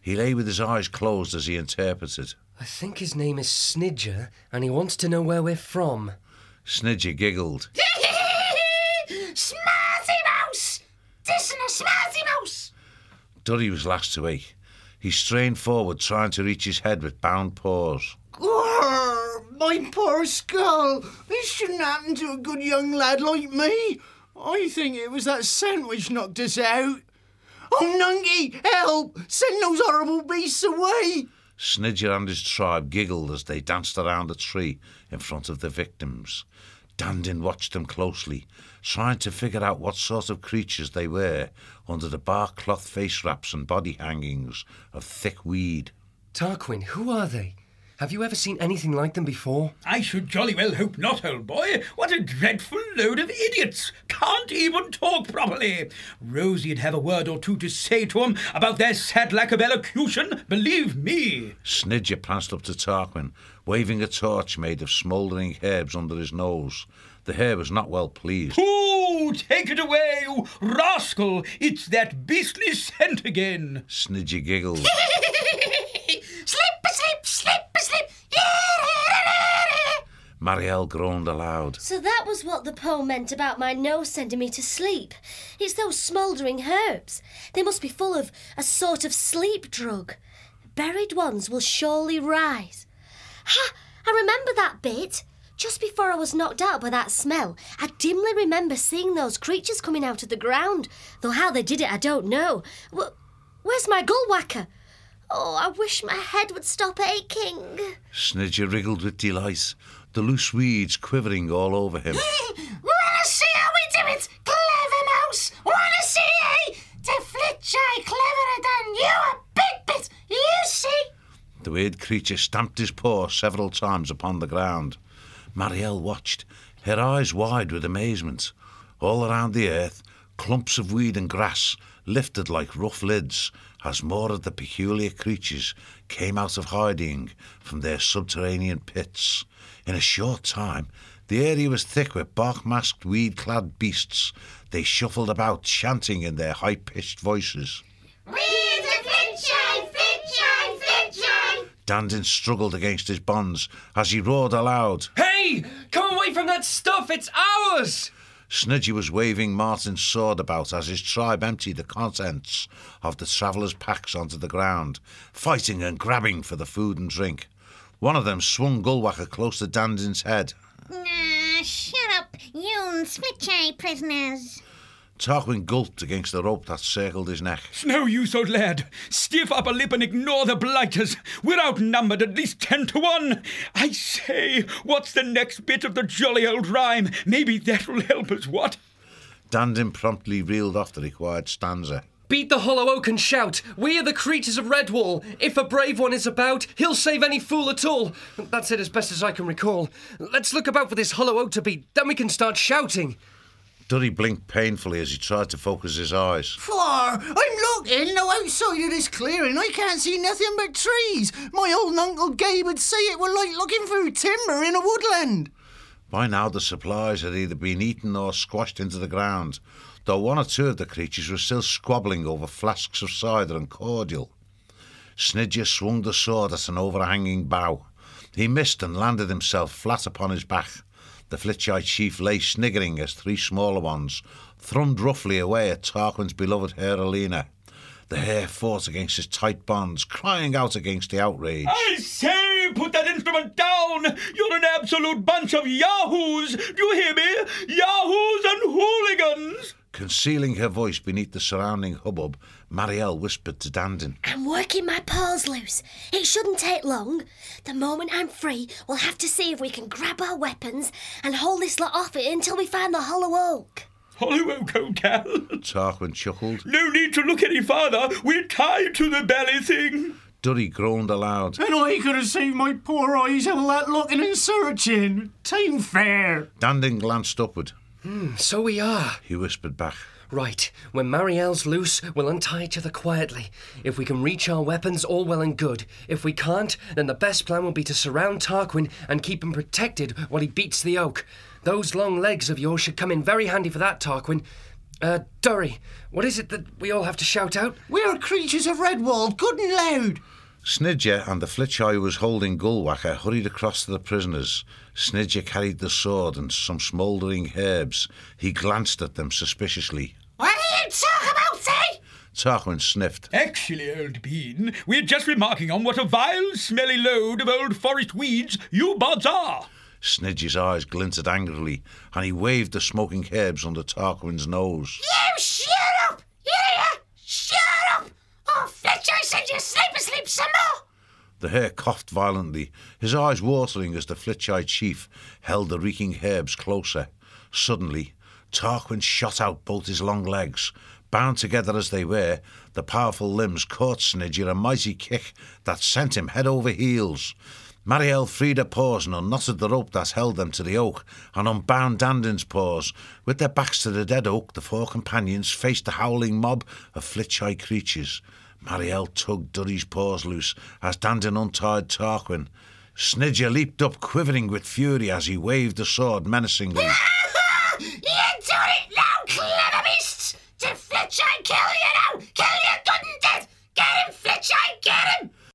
He lay with his eyes closed as he interpreted. I think his name is Snidger, and he wants to know where we're from. Snidger giggled. Smarty mouse! Tisn't a smarty mouse! Durry was last to wake. He strained forward, trying to reach his head with bound paws. My poor skull! This shouldn't happen to a good young lad like me. I think it was that scent which knocked us out. Oh, Nunky, help! Send those horrible beasts away! Snidger and his tribe giggled as they danced around a tree in front of the victims. Dandin watched them closely, trying to figure out what sort of creatures they were under the bark cloth face wraps and body hangings of thick weed. Tarquin, who are they? Have you ever seen anything like them before? I should jolly well hope not, old boy. What a dreadful load of idiots. Can't even talk properly. Rosie'd have a word or two to say to 'em about their sad lack of elocution, believe me. Snidger pranced up to Tarquin, waving a torch made of smouldering herbs under his nose. The hare was not well pleased. Ooh, take it away, you rascal. It's that beastly scent again. Snidger giggled. Slip. Marielle groaned aloud. So that was what the poem meant about my nose sending me to sleep. It's those smouldering herbs. They must be full of a sort of sleep drug. Buried ones will surely rise. Ha! I remember that bit. Just before I was knocked out by that smell, I dimly remember seeing those creatures coming out of the ground. Though how they did it, I don't know. Where's my gullwhacker? Oh, I wish my head would stop aching. Snidger wriggled with delight, the loose weeds quivering all over him. Wanna see how we do it, clever mouse? Wanna see, eh? To Flitcheye cleverer than you a big bit, you see? The weird creature stamped his paw several times upon the ground. Marielle watched, her eyes wide with amazement. All around the earth, clumps of weed and grass lifted like rough lids as more of the peculiar creatures came out of hiding from their subterranean pits. In a short time, the area was thick with bark-masked, weed-clad beasts. They shuffled about, chanting in their high-pitched voices. We're the Flitcheye! Dandin struggled against his bonds as he roared aloud. Hey! Come away from that stuff! It's ours! Snidger was waving Martin's sword about as his tribe emptied the contents of the travellers' packs onto the ground, fighting and grabbing for the food and drink. One of them swung Gullwhacker close to Dandin's head. Shut up, you Flitcheye prisoners. Tarquin gulped against the rope that circled his neck. It's no use, old lad. Stiff upper lip and ignore the blighters. We're outnumbered at least 10 to 1. I say, what's the next bit of the jolly old rhyme? Maybe that'll help us, what? Dandin promptly reeled off the required stanza. Beat the hollow oak and shout, we are the creatures of Redwall. If a brave one is about, he'll save any fool at all. That's it as best as I can recall. Let's look about for this hollow oak to beat, then we can start shouting. Durry blinked painfully as he tried to focus his eyes. I'm looking. No, outside of this clearing, I can't see nothing but trees. My old Uncle Gabe would say it were like looking through timber in a woodland. By now the supplies had either been eaten or squashed into the ground, though one or two of the creatures were still squabbling over flasks of cider and cordial. Snidger swung the sword at an overhanging bough. He missed and landed himself flat upon his back. The Flitcheye chief lay sniggering as 3 smaller ones thrummed roughly away at Tarquin's beloved hare Alina. The hare fought against his tight bonds, crying out against the outrage. I say, put that instrument down! You're an absolute bunch of yahoos! Do you hear me? Yahoos and hooligans! Concealing her voice beneath the surrounding hubbub, Marielle whispered to Dandin. I'm working my paws loose. It shouldn't take long. The moment I'm free, we'll have to see if we can grab our weapons and hold this lot off it until we find the hollow oak. Hollow oak, old gal. Tarquin chuckled. No need to look any farther. We're tied to the belly thing. Durry groaned aloud. And I could have saved my poor eyes all that looking and searching. Tain't fair. Dandin glanced upward. So we are. He whispered back. Right, when Marielle's loose, we'll untie each other quietly. If we can reach our weapons, all well and good. If we can't, then the best plan will be to surround Tarquin and keep him protected while he beats the oak. Those long legs of yours should come in very handy for that, Tarquin. Durry, what is it that we all have to shout out? We're creatures of Redwall, good and loud. Snidger and the Flitcheye who was holding Gullwhacker hurried across to the prisoners. Snidger carried the sword and some smouldering herbs. He glanced at them suspiciously. What are you talking about, eh? Tarquin sniffed. Actually, old bean, we're just remarking on what a vile, smelly load of old forest weeds you bods are. Snidger's eyes glinted angrily, and he waved the smoking herbs under Tarquin's nose. You shut up! Yeah, shut up! Oh, Fletcher, I said you sleep some more! The hare coughed violently, his eyes watering as the Flitcheye chief held the reeking herbs closer. Suddenly, Tarquin shot out both his long legs. Bound together as they were, the powerful limbs caught Snidger a mighty kick that sent him head over heels. Marielle freed her paws and unknotted the rope that held them to the oak, and unbound Dandin's paws. With their backs to the dead oak, the four companions faced the howling mob of Flitcheye creatures. Marielle tugged Durry's paws loose as Dandin untied Tarquin. Snidger leaped up, quivering with fury as he waved the sword menacingly. You do it now, clever beasts! Did Fletcher kill